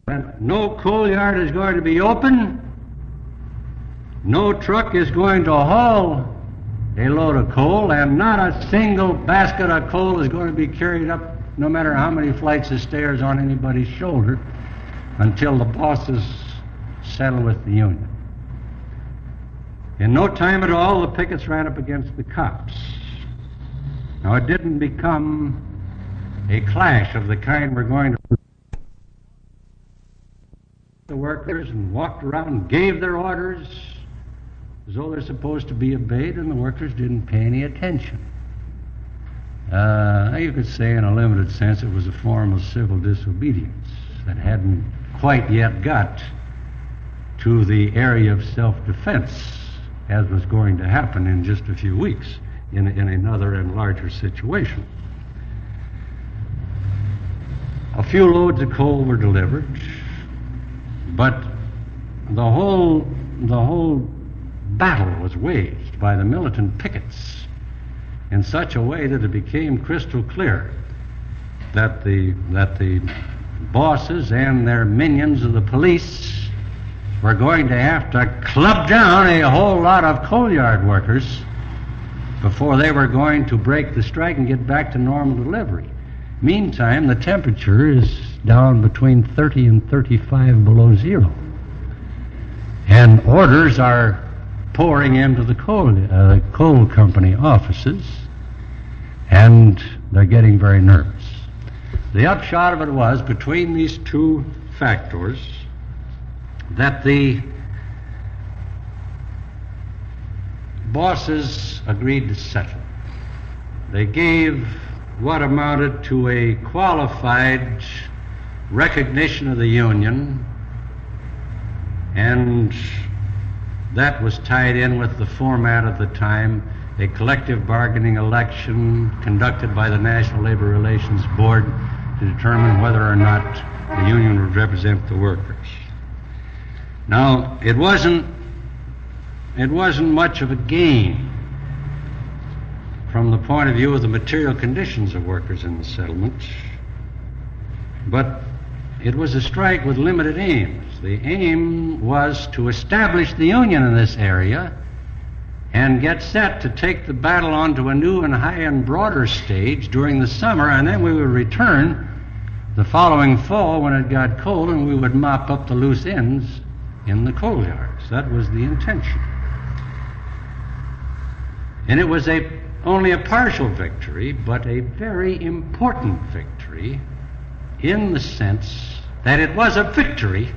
And no coal yard is going to be open. No truck is going to haul a load of coal, and not a single basket of coal is going to be carried up, no matter how many flights of stairs on anybody's shoulder, until the bosses settle with the union. In no time at all, the pickets ran up against the cops. Now, it didn't become a clash of the kind we're going to the workers and walked around and gave their orders as though they're supposed to be obeyed, and the workers didn't pay any attention. You could say in a limited sense it was a form of civil disobedience that hadn't quite yet got to the area of self-defense, as was going to happen in just a few weeks in another and larger situation. A few loads of coal were delivered, but the whole battle was waged by the militant pickets in such a way that it became crystal clear that the bosses and their minions of the police were going to have to club down a whole lot of coal yard workers before they were going to break the strike and get back to normal delivery. Meantime, the temperature is down between 30 and 35 below zero, and orders are pouring into the coal company offices, and they're getting very nervous. The upshot of it was, between these two factors, that the bosses agreed to settle. They gave what amounted to a qualified recognition of the union, and that was tied in with the format of the time, a collective bargaining election conducted by the National Labor Relations Board to determine whether or not the union would represent the workers. Now, it wasn't much of a gain from the point of view of the material conditions of workers in the settlement, but it was a strike with limited aims. The aim was to establish the union in this area and get set to take the battle onto a new and high and broader stage during the summer, and then we would return the following fall when it got cold, and we would mop up the loose ends in the coal yards. That was the intention. And it was only a partial victory, but a very important victory in the sense that it was a victory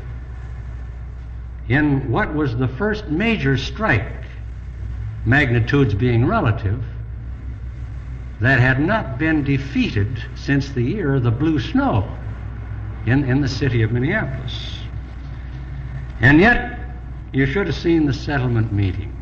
in what was the first major strike, magnitudes being relative, that had not been defeated since the year of the blue snow in the city of Minneapolis. And yet, you should have seen the settlement meeting.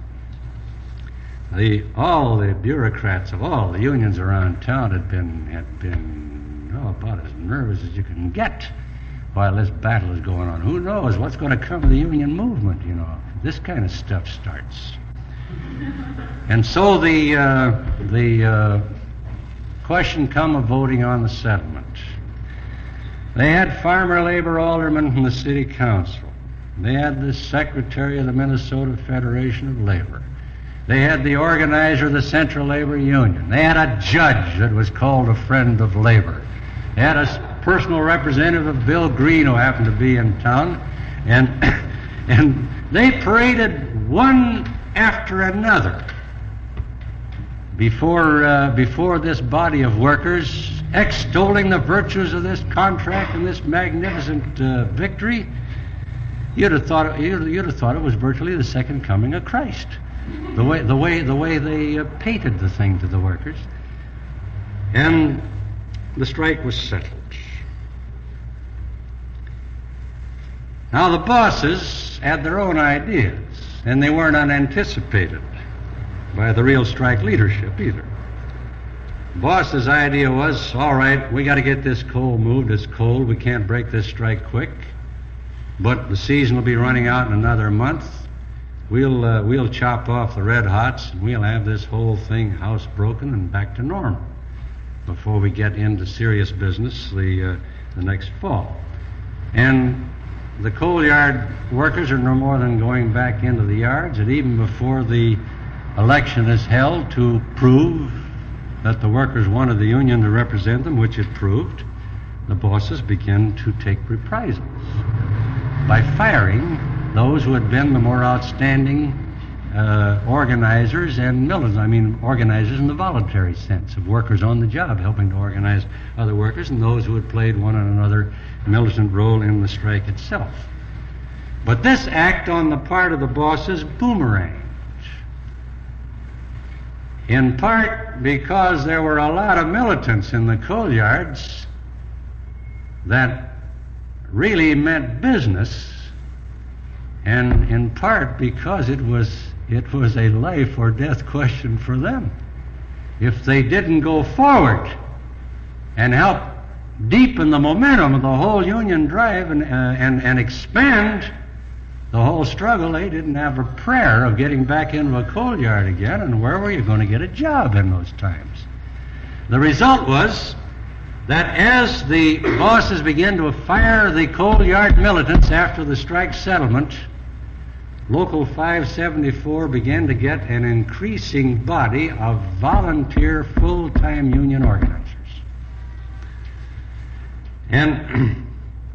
All the bureaucrats of all the unions around town had been about as nervous as you can get while this battle is going on. Who knows what's going to come of the union movement, This kind of stuff starts. And so the question come of voting on the settlement. They had farmer labor aldermen from the city council. They had the secretary of the Minnesota Federation of Labor. They had the organizer of the Central Labor Union. They had a judge that was called a friend of labor. They had a personal representative of Bill Green who happened to be in town. And they paraded one after another before this body of workers, extolling the virtues of this contract and this magnificent victory. You'd have thought it was virtually the second coming of Christ. The way they painted the thing to the workers. And the strike was settled. Now the bosses had their own ideas, and they weren't unanticipated by the real strike leadership either. The boss's idea was, all right, we got to get this coal moved. It's cold. We can't break this strike quick. But the season will be running out in another month. We'll chop off the red hots, and we'll have this whole thing housebroken and back to normal before we get into serious business the next fall. And the coal yard workers are no more than going back into the yards, and even before the election is held to prove that the workers wanted the union to represent them, which it proved, the bosses began to take reprisals by firing those who had been the more outstanding organizers and militants. I mean, organizers in the voluntary sense of workers on the job, helping to organize other workers, and those who had played one and another militant role in the strike itself. But this act on the part of the bosses boomeranged, in part because there were a lot of militants in the coal yards that really meant business, and in part because it was a life or death question for them. If they didn't go forward and help deepen the momentum of the whole union drive and expand the whole struggle, they didn't have a prayer of getting back into a coal yard again, and where were you going to get a job in those times? The result was that as the bosses began to fire the coal yard militants after the strike settlement, Local 574 began to get an increasing body of volunteer full-time union organizers. And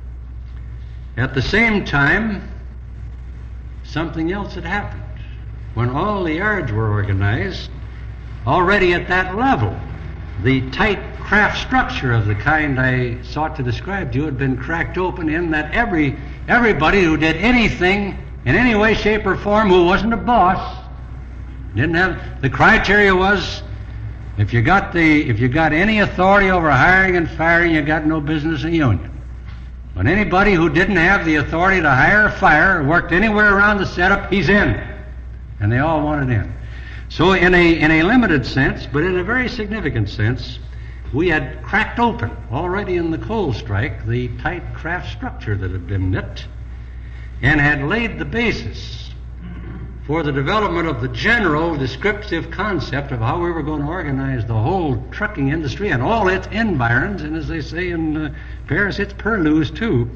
at the same time, something else had happened. When all the yards were organized, already at that level, the tight craft structure of the kind I sought to describe to you had been cracked open, in that everybody who did anything in any way, shape, or form who wasn't a boss didn't have. The criteria was, if you got any authority over hiring and firing, you got no business in a union. But anybody who didn't have the authority to hire or fire, or worked anywhere around the setup, he's in. And they all wanted in. So in a limited sense, but in a very significant sense, we had cracked open already in the coal strike the tight craft structure that had been knit, and had laid the basis for the development of the general descriptive concept of how we were going to organize the whole trucking industry and all its environs, and as they say in Paris, its purlieus too,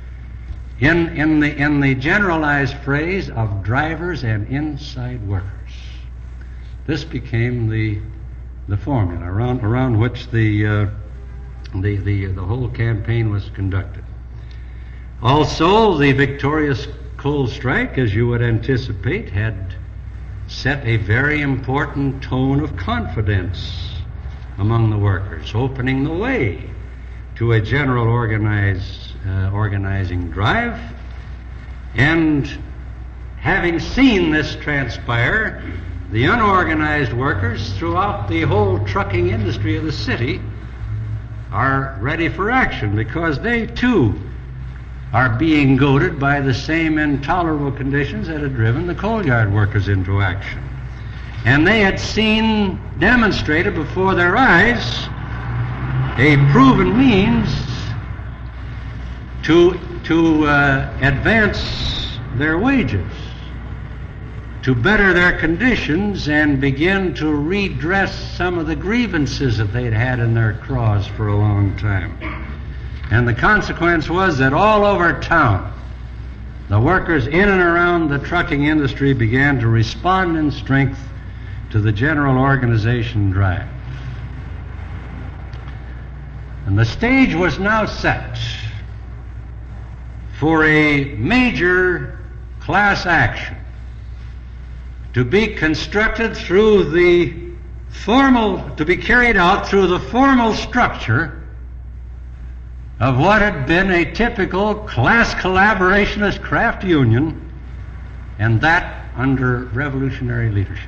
in the generalized phrase of drivers and inside workers. This became the formula around which the whole campaign was conducted. Also, the victorious coal strike, as you would anticipate, had set a very important tone of confidence among the workers, opening the way to a general organizing drive. And having seen this transpire, the unorganized workers throughout the whole trucking industry of the city are ready for action, because they too are being goaded by the same intolerable conditions that had driven the coal yard workers into action. And they had seen demonstrated before their eyes a proven means to advance their wages, to better their conditions, and begin to redress some of the grievances that they'd had in their craws for a long time. And the consequence was that all over town, the workers in and around the trucking industry began to respond in strength to the general organization drive. And the stage was now set for a major class action to be constructed through to be carried out through the formal structure of what had been a typical class collaborationist craft union, and that under revolutionary leadership.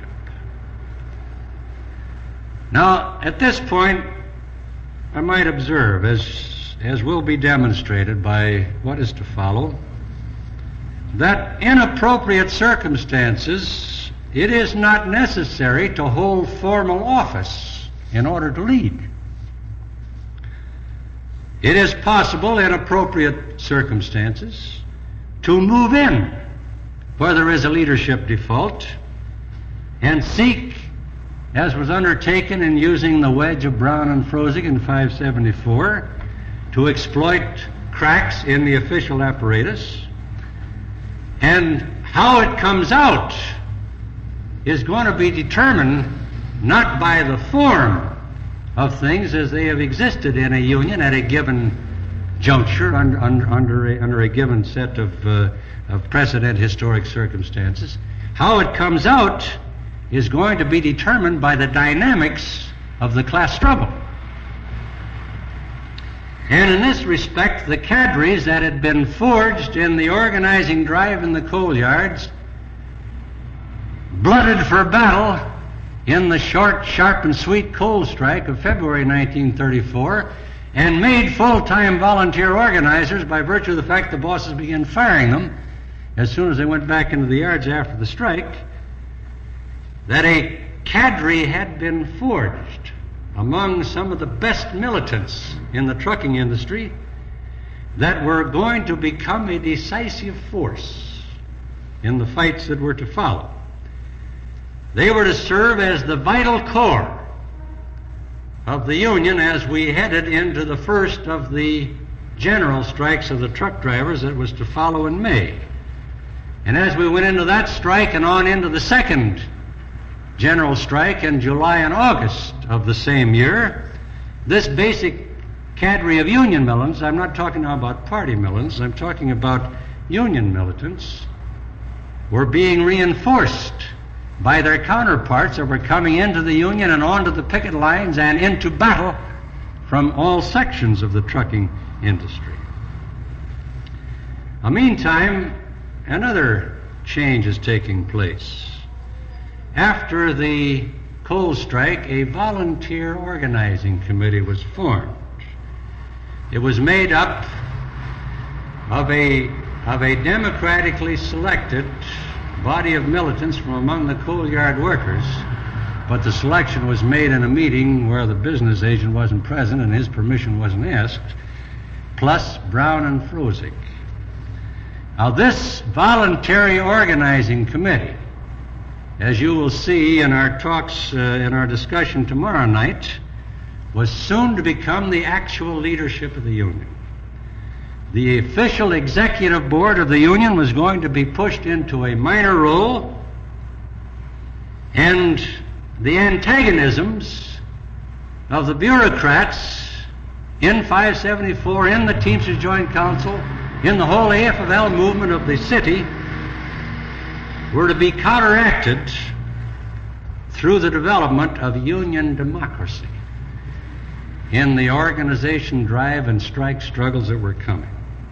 Now, at this point, I might observe, as will be demonstrated by what is to follow, that in appropriate circumstances, it is not necessary to hold formal office in order to lead. It is possible in appropriate circumstances to move in where there is a leadership default and seek, as was undertaken in using the wedge of Brown and Frozig in 574, to exploit cracks in the official apparatus, and how it comes out is going to be determined not by the form of things as they have existed in a union at a given juncture under a given set of precedent historic circumstances. How it comes out is going to be determined by the dynamics of the class struggle. And in this respect, the cadres that had been forged in the organizing drive in the coal yards, blooded for battle in the short, sharp, and sweet coal strike of February 1934, and made full-time volunteer organizers by virtue of the fact the bosses began firing them as soon as they went back into the yards after the strike, that a cadre had been forged among some of the best militants in the trucking industry that were going to become a decisive force in the fights that were to follow. They were to serve as the vital core of the Union as we headed into the first of the general strikes of the truck drivers that was to follow in May. And as we went into that strike and on into the second general strike in July and August of the same year, this basic cadre of Union militants, I'm not talking now about party militants, I'm talking about Union militants, were being reinforced by their counterparts that were coming into the Union and onto the picket lines and into battle from all sections of the trucking industry. Meantime, another change is taking place. After the coal strike, a volunteer organizing committee was formed. It was made up of a democratically selected body of militants from among the coal yard workers, but the selection was made in a meeting where the business agent wasn't present and his permission wasn't asked, plus Brown and Frozik. Now, this voluntary organizing committee, as you will see in our talks, in our discussion tomorrow night, was soon to become the actual leadership of the Union. The official executive board of the Union was going to be pushed into a minor role, and the antagonisms of the bureaucrats in 574, in the Teamsters Joint Council, in the whole AFL movement of the city, were to be counteracted through the development of union democracy in the organization drive and strike struggles that were coming.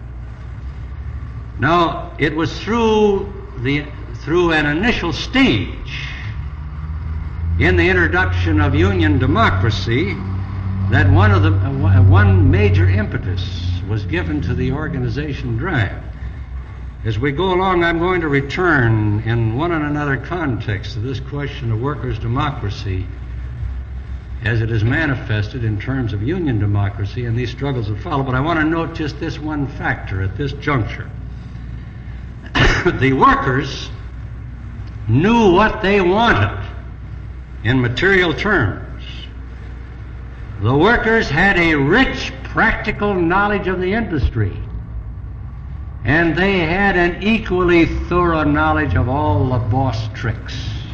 Now, it was through an initial stage in the introduction of union democracy that one major impetus was given to the organization drive. As we go along, I'm going to return in one and another context to this question of workers' democracy as it is manifested in terms of union democracy and these struggles that follow. But I want to note just this one factor at this juncture. The workers knew what they wanted in material terms. The workers had a rich practical knowledge of the industry, and they had an equally thorough knowledge of all the boss tricks.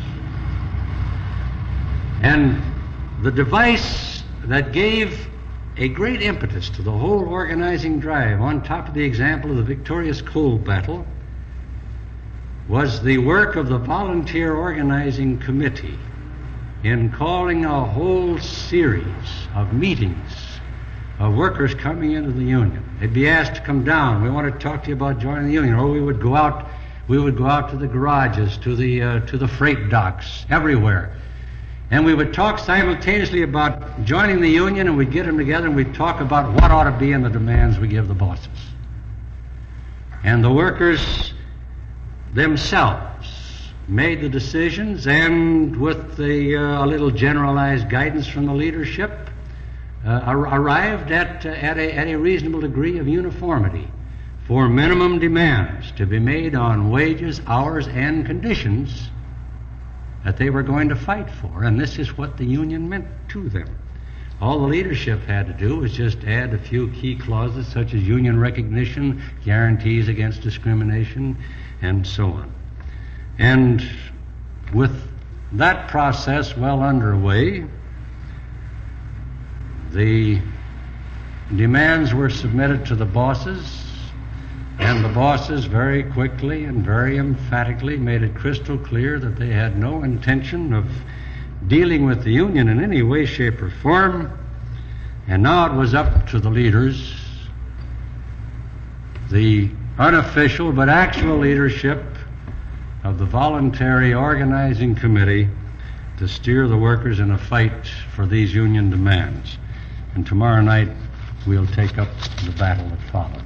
And the device that gave a great impetus to the whole organizing drive, on top of the example of the victorious coal battle, was the work of the volunteer organizing committee in calling a whole series of meetings of workers coming into the union. They'd be asked to come down. We want to talk to you about joining the union. Or we would go out to the garages, to the freight docks, everywhere. And we would talk simultaneously about joining the union, and we'd get them together and we'd talk about what ought to be in the demands we give the bosses. And the workers themselves made the decisions, and with a little generalized guidance from the leadership, arrived at a reasonable degree of uniformity for minimum demands to be made on wages, hours, and conditions that they were going to fight for. And this is what the union meant to them. All the leadership had to do was just add a few key clauses such as union recognition, guarantees against discrimination, and so on. And with that process well underway, the demands were submitted to the bosses, and the bosses very quickly and very emphatically made it crystal clear that they had no intention of dealing with the union in any way, shape, or form. And now it was up to the leaders, the unofficial but actual leadership of the voluntary organizing committee, to steer the workers in a fight for these union demands. And tomorrow night we'll take up the battle that followed.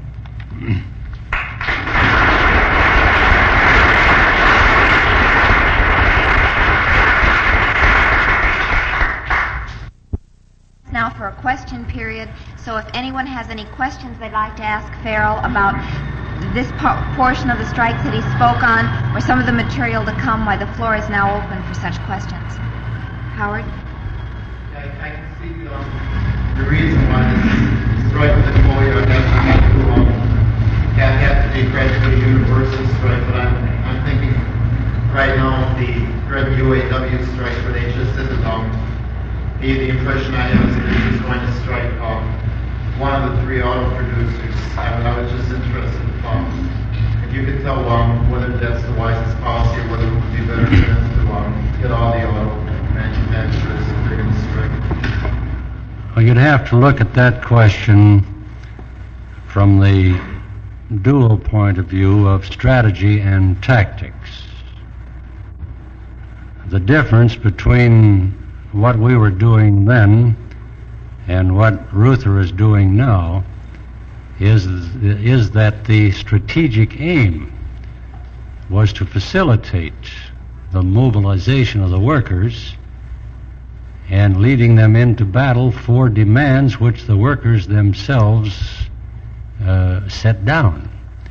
Now for a question period, so if anyone has any questions they'd like to ask Farrell about this portion of the strikes that he spoke on, or some of the material to come, why the floor is now open for such questions. Howard? I can see the reason why this strike with the employer have to be practically a universal strike, but I'm thinking right now the Red UAW strike where they just isn't the impression I have is that they're just going to strike one of the three auto producers. I was just interested if you could tell whether that's the wisest policy or whether it would be better for them to get all the auto manufacturers if they're going to strike. Well, you'd have to look at that question from the dual point of view of strategy and tactics. The difference between what we were doing then and what Reuther is doing now is that the strategic aim was to facilitate the mobilization of the workers and leading them into battle for demands which the workers themselves set down.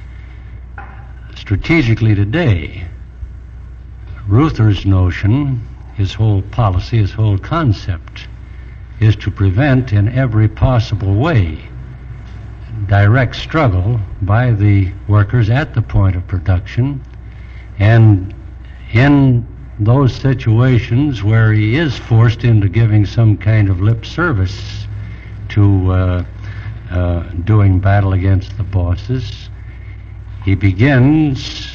Strategically today, Reuther's notion, his whole policy, his whole concept, is to prevent in every possible way direct struggle by the workers at the point of production, and in those situations where he is forced into giving some kind of lip service to doing battle against the bosses, he begins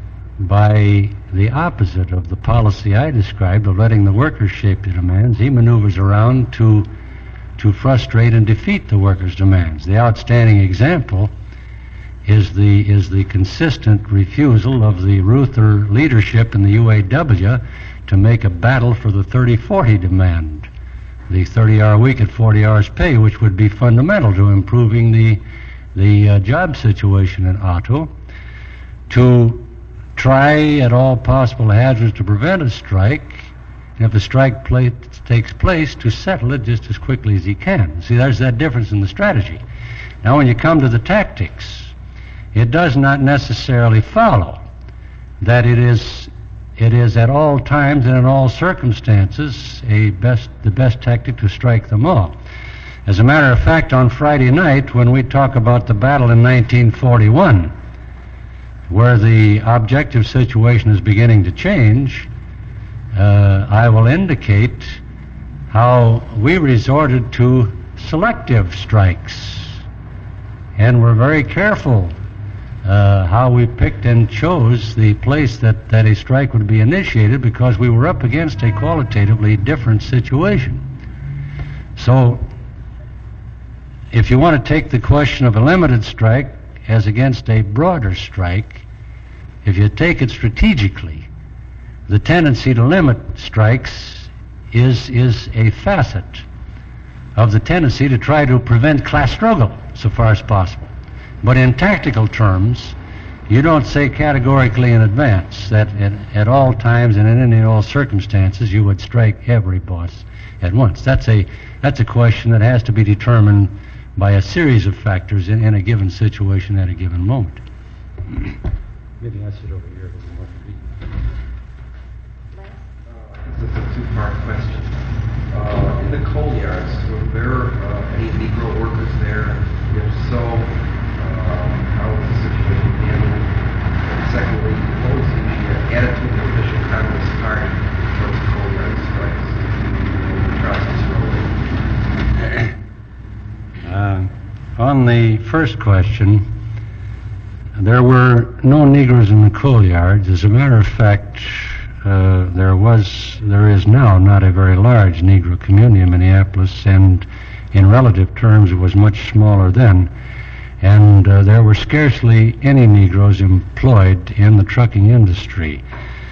by the opposite of the policy I described of letting the workers shape the demands. He maneuvers around to frustrate and defeat the workers' demands. The outstanding example is the consistent refusal of the Reuther leadership in the UAW to make a battle for the 30-40 demand, the 30-hour week at 40 hours pay, which would be fundamental to improving the job situation in auto, to try at all possible hazards to prevent a strike, and if a strike takes place, to settle it just as quickly as he can. See, there's that difference in the strategy. Now, when you come to the tactics, it does not necessarily follow that it is at all times and in all circumstances the best tactic to strike them all. As a matter of fact, on Friday night, when we talk about the battle in 1941, where the objective situation is beginning to change, I will indicate how we resorted to selective strikes, and were very careful how we picked and chose the place that a strike would be initiated, because we were up against a qualitatively different situation. So, if you want to take the question of a limited strike as against a broader strike, if you take it strategically, the tendency to limit strikes is a facet of the tendency to try to prevent class struggle so far as possible. But in tactical terms, you don't say categorically in advance that at all times and in any and all circumstances you would strike every boss at once. That's a question that has to be determined by a series of factors in a given situation at a given moment. Maybe I sit over here. This is a two-part question. In the coal yards, to a very On the first question, there were no Negroes in the coal yards. As a matter of fact, there is now not a very large Negro community in Minneapolis, and in relative terms it was much smaller then. And there were scarcely any Negroes employed in the trucking industry.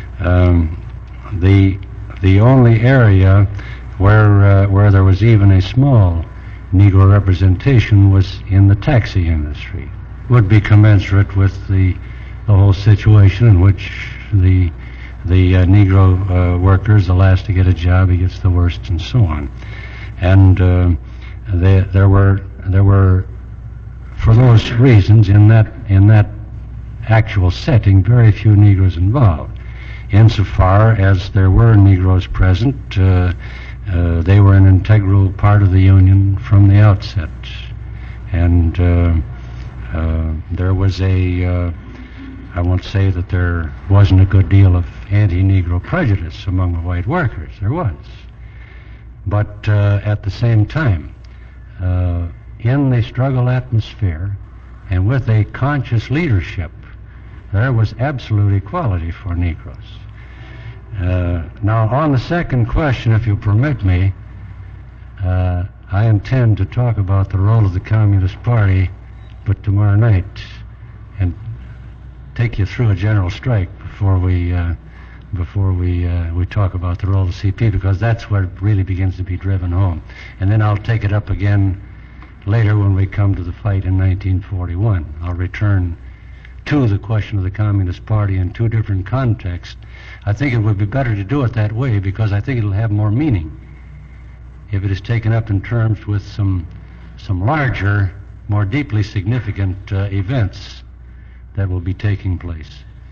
The only area where there was even a small Negro representation was in the taxi industry. Would be commensurate with the whole situation in which the Negro worker is the last to get a job, he gets the worst, and so on. And there were, for those reasons, in that actual setting, very few Negroes involved. Insofar as there were Negroes present, they were an integral part of the Union from the outset. And there was I won't say that there wasn't a good deal of anti-Negro prejudice among the white workers. There was. But at the same time, in the struggle atmosphere and with a conscious leadership, there was absolute equality for Negroes. Now, on the second question, if you permit me, I intend to talk about the role of the Communist Party, but tomorrow night, and take you through a general strike before we talk about the role of the CP, because that's where it really begins to be driven home. And then I'll take it up again later when we come to the fight in 1941. I'll return to the question of the Communist Party in two different contexts. I think it would be better to do it that way, because I think it'll have more meaning if it is taken up in terms with some larger, more deeply significant events that will be taking place.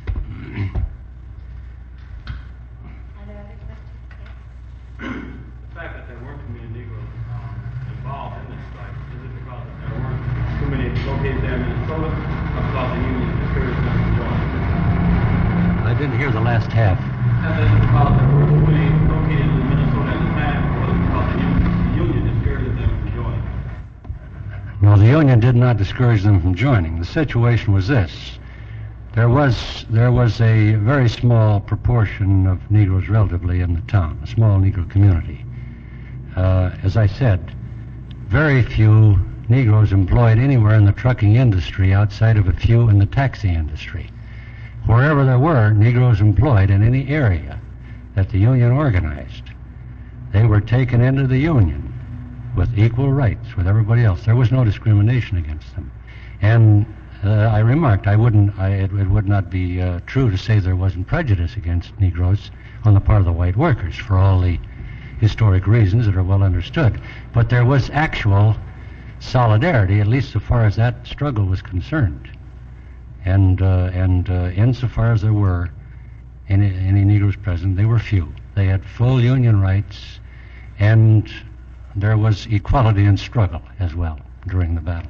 The fact that there weren't too many Negroes involved in this strike, is it because there weren't too many located there in Minnesota, or because the union discouraged them from joining? I didn't hear the last half. Is it because there were too many located in Minnesota at the time, or is it because the union discouraged them from joining? No, the Union did not discourage them from joining. The situation was this. There was a very small proportion of Negroes relatively in the town, a small Negro community. As I said, very few Negroes employed anywhere in the trucking industry outside of a few in the taxi industry. Wherever there were Negroes employed in any area that the Union organized, they were taken into the Union with equal rights with everybody else. There was no discrimination against them. And I remarked, it would not be true to say there wasn't prejudice against Negroes on the part of the white workers for all the historic reasons that are well understood. But there was actual solidarity, at least so far as that struggle was concerned. And insofar as there were any Negroes present, they were few. They had full Union rights, and there was equality in struggle as well during the battle.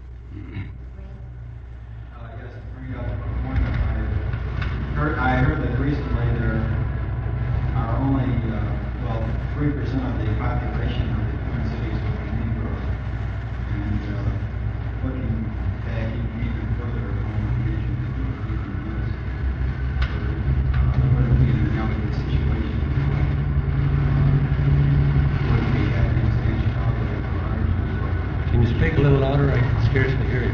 Yes, to bring up a point, I heard that recently there are only 3% of the population of the Twin Cities will be Negro, and looking back even further on the region that even was, would it be an analogous situation? Would it be happening in Chicago at large? Can you speak a little louder? I can scarcely hear you.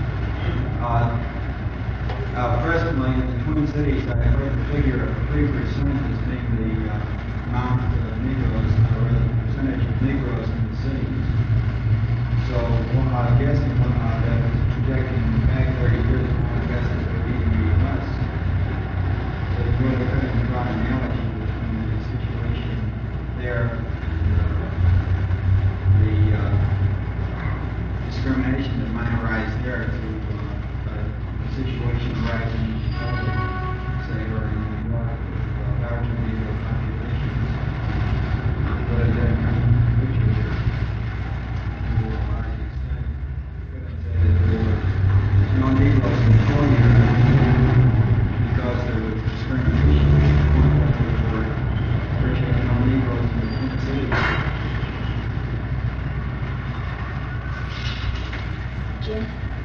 Presently, in the Twin Cities, I heard the figure of 3% as being the amount of Negroes, or the percentage of Negroes in the cities. So, I'm guessing that is projecting back 30 years, I guess it would even be less. So, you really couldn't draw an analogy between the situation there and the discrimination that might arise there to the situation arising in Chicago, say, or in New York with larger Negro populations. What is that kind of picture? Jim?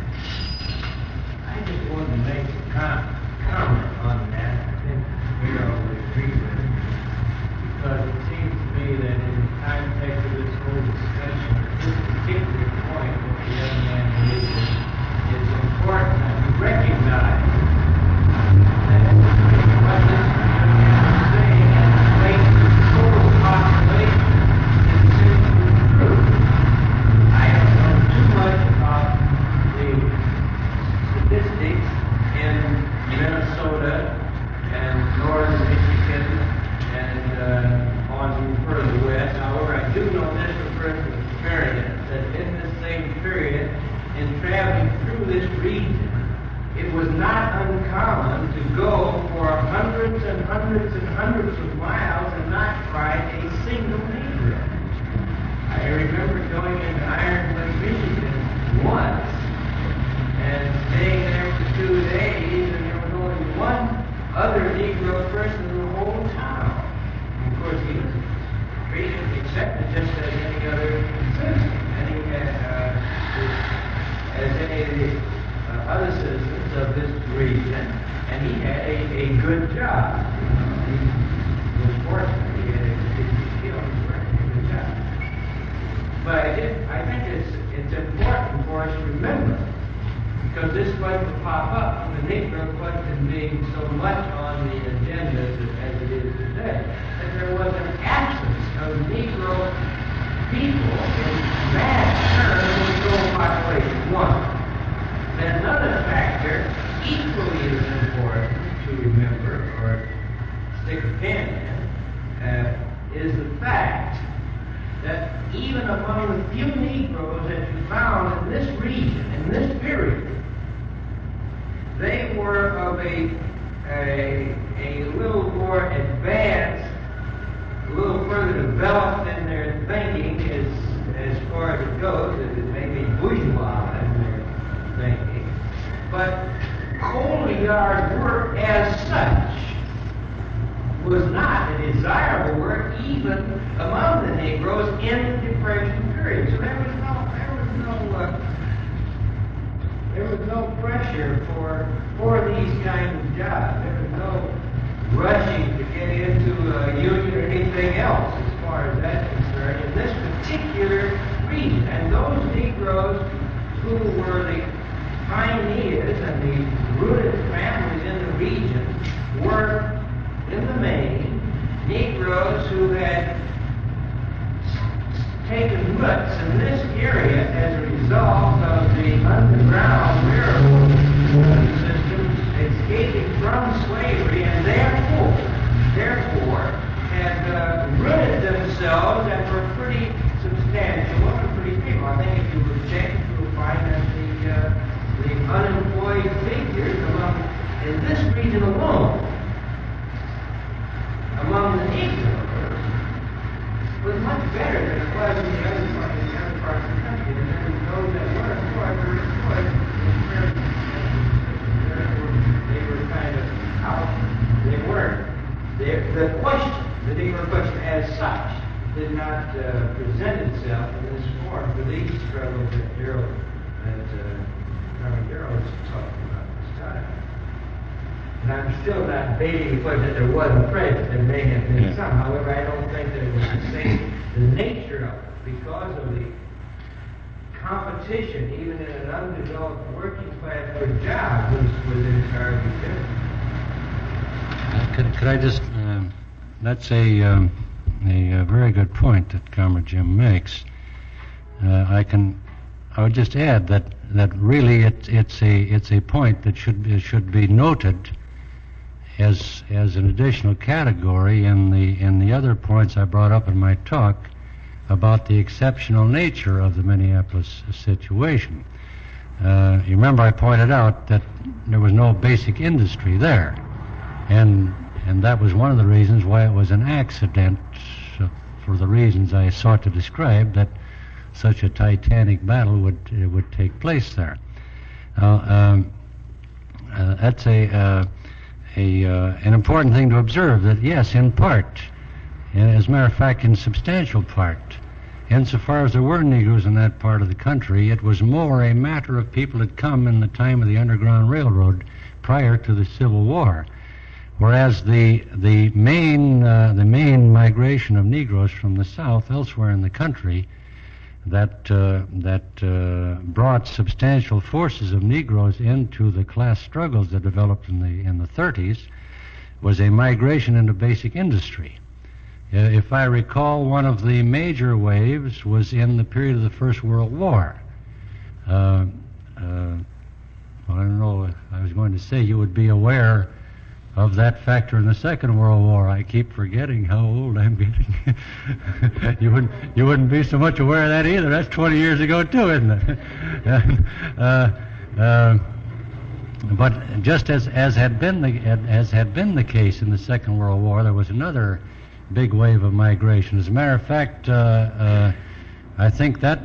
I just wanted to make a comment on that. I think we all would agree with it. Because it seems to me that in the context of this whole discussion, this particular point, what the young man did is important that we recognize that what this young man is saying in relation to the total population is simply true. I don't know too much about the statistics in Minnesota and northern Michigan and on further west. However, I do know this from personal experience that in the same period, in traveling through this region, it was not uncommon to go for hundreds and hundreds and hundreds of miles and not find a single Negro. I remember going into Ironwood, Michigan once and staying there for 2 days, and there was only one other Negro person in the whole town. And of course, he was treated, accepted just as any other citizen, as any of the other citizens of this region, and he had a good job. He was fortunate. He had a skills for a good job. But I think it's important for us to remember, because this wasn't to pop up from the Negro question being so much on the agenda as it is today, that there was an absence of Negro people in mass terms in the total population. One. Then another factor, equally as important to remember or stick a pin in, is the fact that even among the few Negroes that you found in this region, in this period, they were of a little more advanced, a little further developed in their thinking as far as it goes, as it may be bourgeois in their thinking. But coal yard work as such was not a desirable work even among the Negroes in the Depression period. So there was no pressure for these kinds of jobs. There was no rushing to get into a union or anything else as far as that's concerned in this particular region. And those Negroes who were the pioneers and the rooted families in the region were, in the main, Negroes who had taken roots in this area as a result of the underground railroad systems escaping from slavery, and therefore had rooted themselves and were pretty substantial and pretty people. I think if you would check, you would find that the unemployed figures in this region alone, among the Negroes, was much better than it was in the other parts of the country. And then those that were employed were employed they were kind of out. They weren't. The question, the Negro question as such, did not present itself in this form for these struggles that Carmen Darrow was talking about this time. And I'm still not debating the question that there wasn't prejudice. There may have been some. However, I don't think that it was the same. The nature of it, because of the competition, even in an undeveloped working class for jobs, was entirely different. Could I just, that's a very good point that Comrade Jim makes. I would just add that really it's a point that should be noted as an additional category in the other points I brought up in my talk about the exceptional nature of the Minneapolis situation. You remember I pointed out that there was no basic industry there, and that was one of the reasons why it was an accident, for the reasons I sought to describe, that such a titanic battle would take place there. That's an important thing to observe, that yes, in part, as a matter of fact, in substantial part, insofar as there were Negroes in that part of the country, it was more a matter of people had come in the time of the Underground Railroad prior to the Civil War. Whereas the main migration of Negroes from the South elsewhere in the country that brought substantial forces of Negroes into the class struggles that developed in the 30s was a migration into basic industry. If I recall, one of the major waves was in the period of the First World War. Well, I don't know. I was going to say you would be aware of that factor in the Second World War. I keep forgetting how old I'm getting. You wouldn't be so much aware of that either. That's 20 years ago too, isn't it? But just as had been the case in the Second World War, there was another big wave of migration. As a matter of fact, I think the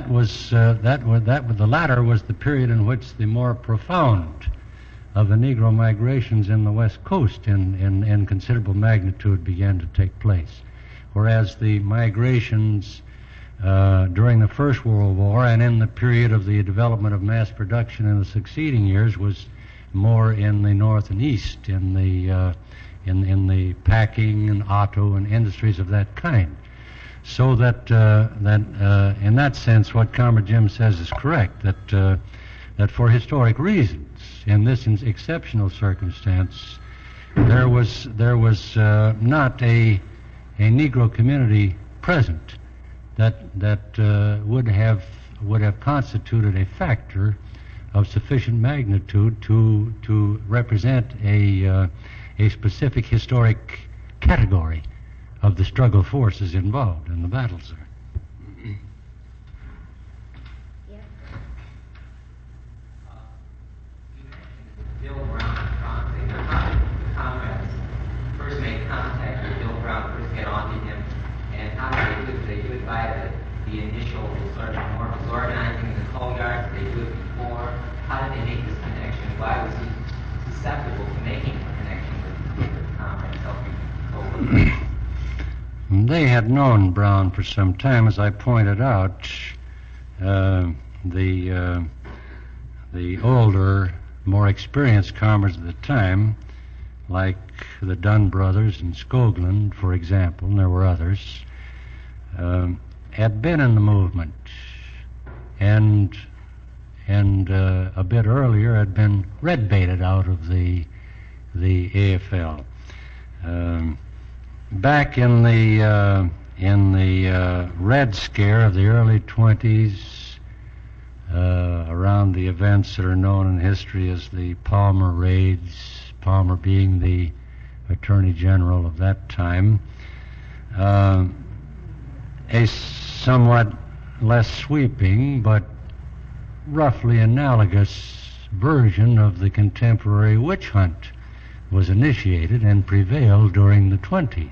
latter was the period in which the more profound of the Negro migrations in the West Coast in considerable magnitude began to take place. Whereas the migrations during the First World War and in the period of the development of mass production in the succeeding years was more in the North and East, in the packing and auto and industries of that kind. So that in that sense, what Comrade Jim says is correct, that for historic reasons, in this exceptional circumstance, there was not a Negro community present that would have constituted a factor of sufficient magnitude to represent a specific historic category of the struggle forces involved in the battles there. Bill Brown prompting the comrades first made contact with Bill Brown, first get on to him, and how did they do it? They do it by the initial sort of more organizing in the coal yards. They do it before. How did they make this connection? Why was he susceptible to making a connection with the comrades helping coal? They had known Brown for some time, as I pointed out. The older, more experienced comrades at the time, like the Dunn brothers and Skoglund, for example, and there were others, had been in the movement, and a bit earlier had been red-baited out of the AFL. Back in the Red Scare of the early 20s, around the events that are known in history as the Palmer raids, Palmer being the Attorney General of that time, a somewhat less sweeping but roughly analogous version of the contemporary witch hunt was initiated and prevailed during the 20s.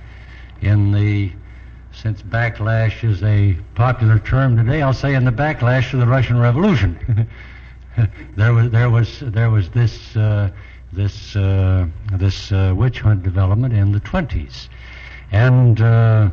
Since backlash is a popular term today, I'll say in the backlash to the Russian Revolution, there was this witch hunt development in the 20s, and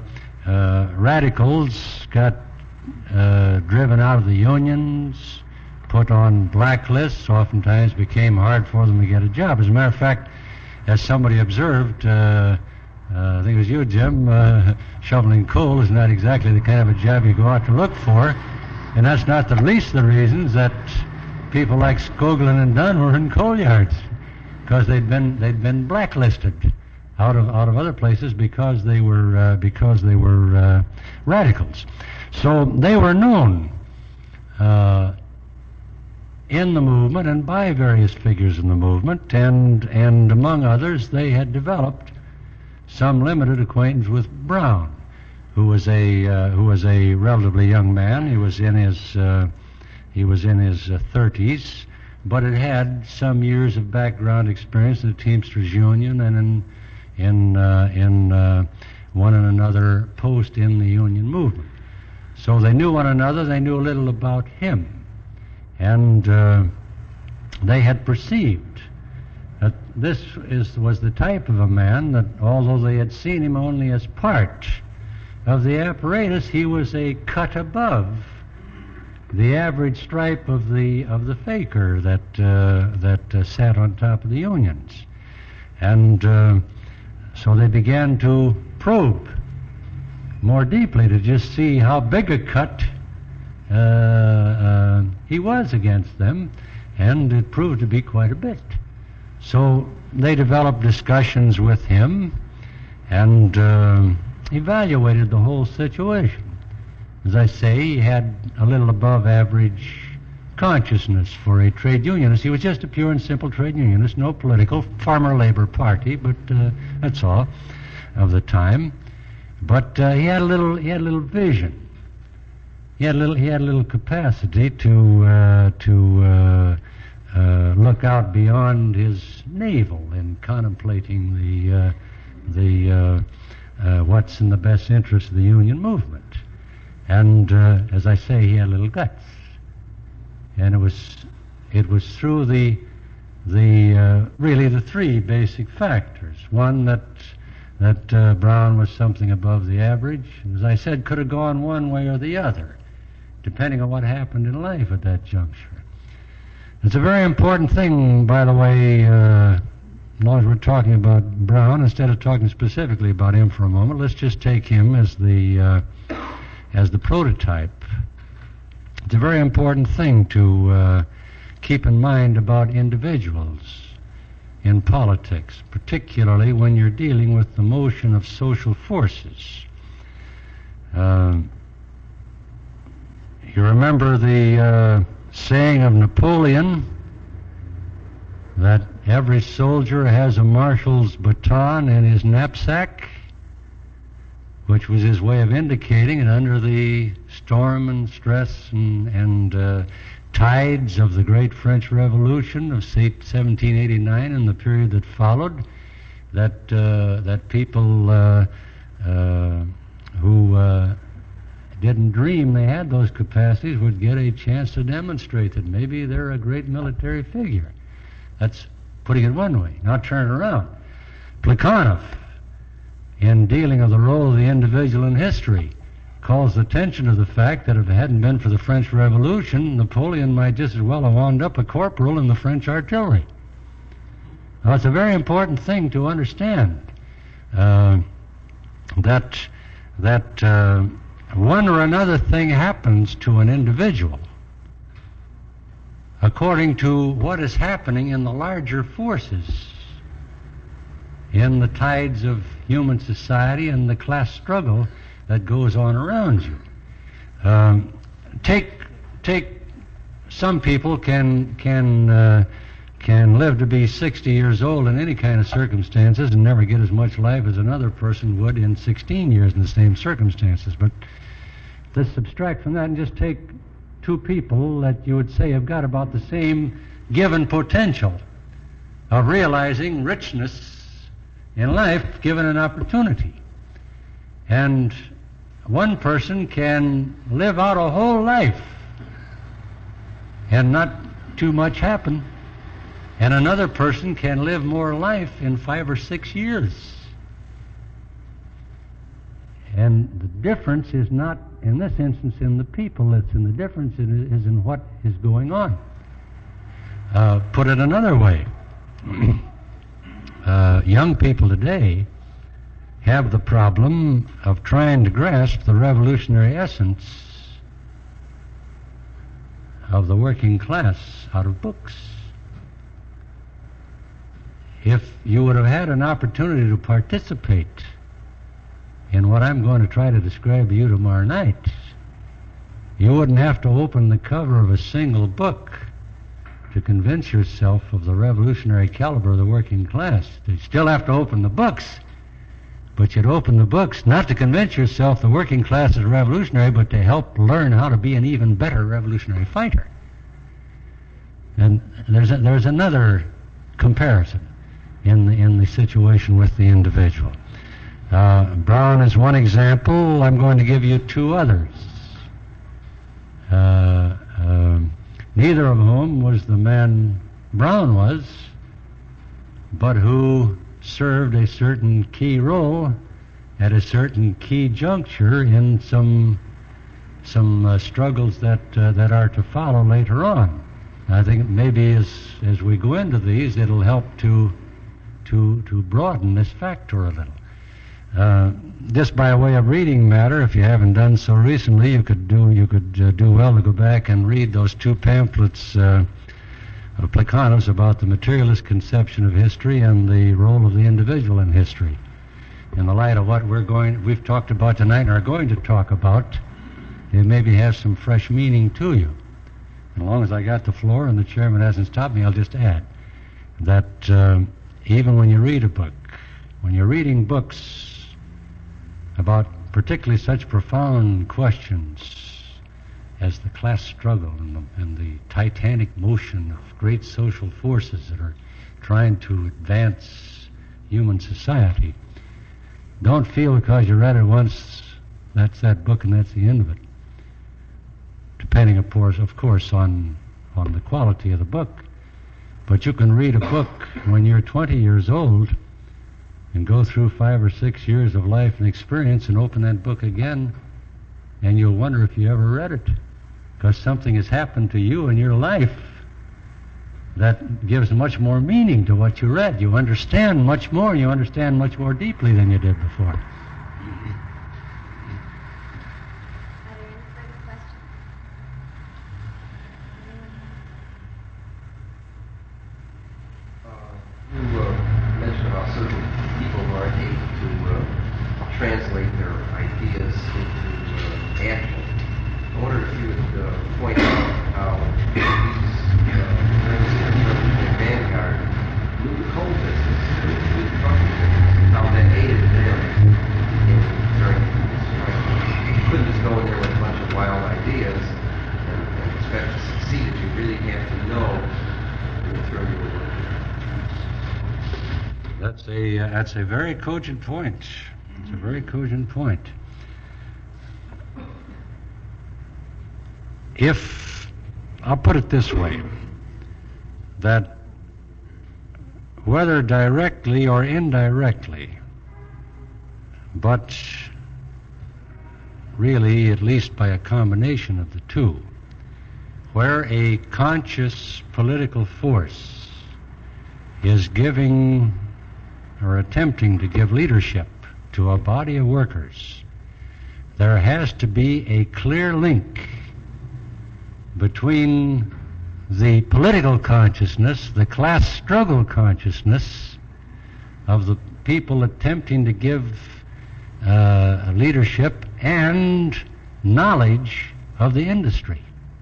radicals got driven out of the unions, put on blacklists, oftentimes became hard for them to get a job. As a matter of fact, as somebody observed, I think it was you, Jim, shoveling coal is not exactly the kind of a job you go out to look for, and that's not the least of the reasons that people like Skoglund and Dunn were in coal yards, because they'd been blacklisted out of other places because they were radicals. So they were known in the movement and by various figures in the movement, and among others, they had developed some limited acquaintance with Brown, who was a relatively young man. He was in his 30s, but had some years of background experience in the Teamsters Union and in one and another post in the union movement. So they knew one another. They knew a little about him. And they had perceived that this was the type of a man that, although they had seen him only as part of the apparatus, he was a cut above the average stripe of the faker that sat on top of the unions. And so they began to probe more deeply to just see how big a cut he was against them, and it proved to be quite a bit. So they developed discussions with him and evaluated the whole situation. As I say, he had a little above average consciousness for a trade unionist. He was just a pure and simple trade unionist, no political, Farmer Labor Party, but that's all of the time. But he had a little vision. He had a little capacity to look out beyond his navel in contemplating the what's in the best interest of the union movement. And as I say, he had little guts. And it was through the really the three basic factors. One, that Brown was something above the average. As I said, could have gone one way or the other, depending on what happened in life at that juncture. It's a very important thing, by the way, as long as we're talking about Brown, instead of talking specifically about him for a moment, let's just take him as the prototype. It's a very important thing to keep in mind about individuals in politics, particularly when you're dealing with the motion of social forces. You remember the saying of Napoleon that every soldier has a marshal's baton in his knapsack, which was his way of indicating that under the storm and stress and tides of the great French Revolution of 1789 and the period that followed, that people who didn't dream they had those capacities would get a chance to demonstrate that maybe they're a great military figure. That's putting it one way. Now turn it around. Plekhanov, in dealing with the role of the individual in history, calls attention to the fact that if it hadn't been for the French Revolution, Napoleon might just as well have wound up a corporal in the French artillery. Now, it's a very important thing to understand that one or another thing happens to an individual according to what is happening in the larger forces, in the tides of human society and the class struggle that goes on around you. Take some people can live to be 60 years old in any kind of circumstances and never get as much life as another person would in 16 years in the same circumstances. But let's subtract from that and just take two people that you would say have got about the same given potential of realizing richness in life given an opportunity. And one person can live out a whole life and not too much happen, and another person can live more life in 5 or 6 years. And the difference is not, in this instance, in the people, it's in the difference is in what is going on. Put it another way, young people today have the problem of trying to grasp the revolutionary essence of the working class out of books. If you would have had an opportunity to participate in what I'm going to try to describe to you tomorrow night, you wouldn't have to open the cover of a single book to convince yourself of the revolutionary caliber of the working class. You still have to open the books, but you'd open the books not to convince yourself the working class is revolutionary, but to help learn how to be an even better revolutionary fighter. And there's another comparison in the situation with the individual. Brown is one example. I'm going to give you two others. Neither of whom was the man Brown was, but who served a certain key role at a certain key juncture in some struggles that are to follow later on. I think maybe as we go into these, it'll help to broaden this factor a little. Just by way of reading matter, if you haven't done so recently, you could do well to go back and read those two pamphlets of Plekhanov's about the materialist conception of history and the role of the individual in history. In the light of what we've talked about tonight and are going to talk about, it maybe has some fresh meaning to you. As long as I got the floor and the chairman hasn't stopped me, I'll just add that even when you read a book, when you're reading books about particularly such profound questions as the class struggle and the titanic motion of great social forces that are trying to advance human society, don't feel because you read it once that's that book and that's the end of it. Depending, of course, on the quality of the book. But you can read a book when you're 20 years old and go through 5 or 6 years of life and experience and open that book again, and you'll wonder if you ever read it, because something has happened to you in your life that gives much more meaning to what you read. You understand much more. You understand much more deeply than you did before. Translate their ideas into action. I wonder if you would point out how these Vanguard knew the coal business, knew the trucking business, how that aided them during the strike. You couldn't just go in there with a bunch of wild ideas and expect to succeed. You really have to know the material you're working with. That's a very cogent point. It's a very cogent point. I'll put it this way, that whether directly or indirectly, but really at least by a combination of the two, where a conscious political force is giving or attempting to give leadership to a body of workers, there has to be a clear link between the political consciousness, the class struggle consciousness of the people attempting to give leadership and knowledge of the industry.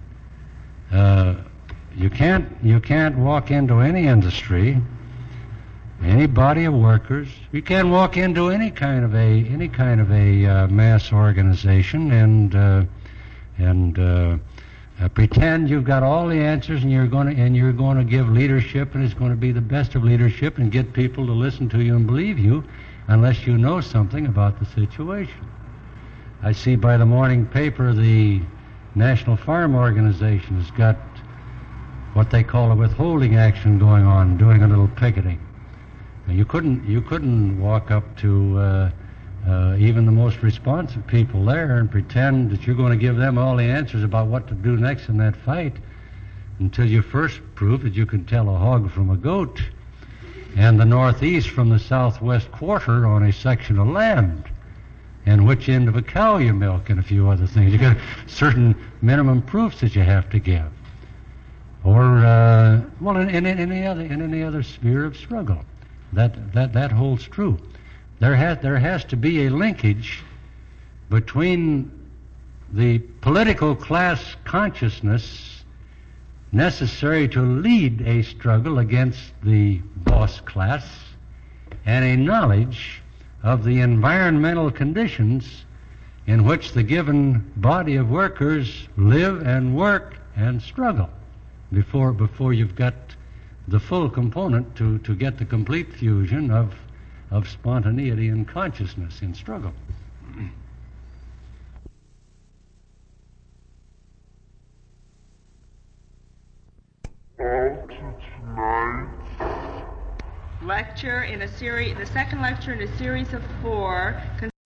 You can't walk into any industry, any body of workers. You can't walk into any kind of a mass organization and pretend you've got all the answers and you're going to give leadership, and it's going to be the best of leadership and get people to listen to you and believe you, unless you know something about the situation. I see by the morning paper the National Farm Organization has got what they call a withholding action going on, doing a little picketing. Now, you couldn't walk up to even the most responsive people there and pretend that you're going to give them all the answers about what to do next in that fight until you first prove that you can tell a hog from a goat and the northeast from the southwest quarter on a section of land and which end of a cow you milk and a few other things. You got certain minimum proofs that you have to give. Or in any other sphere of struggle. That holds true. There has to be a linkage between the political class consciousness necessary to lead a struggle against the boss class and a knowledge of the environmental conditions in which the given body of workers live and work and struggle before you've got the full component to get the complete fusion of spontaneity and consciousness in struggle. Lecture in a series, the second lecture in a series of 4.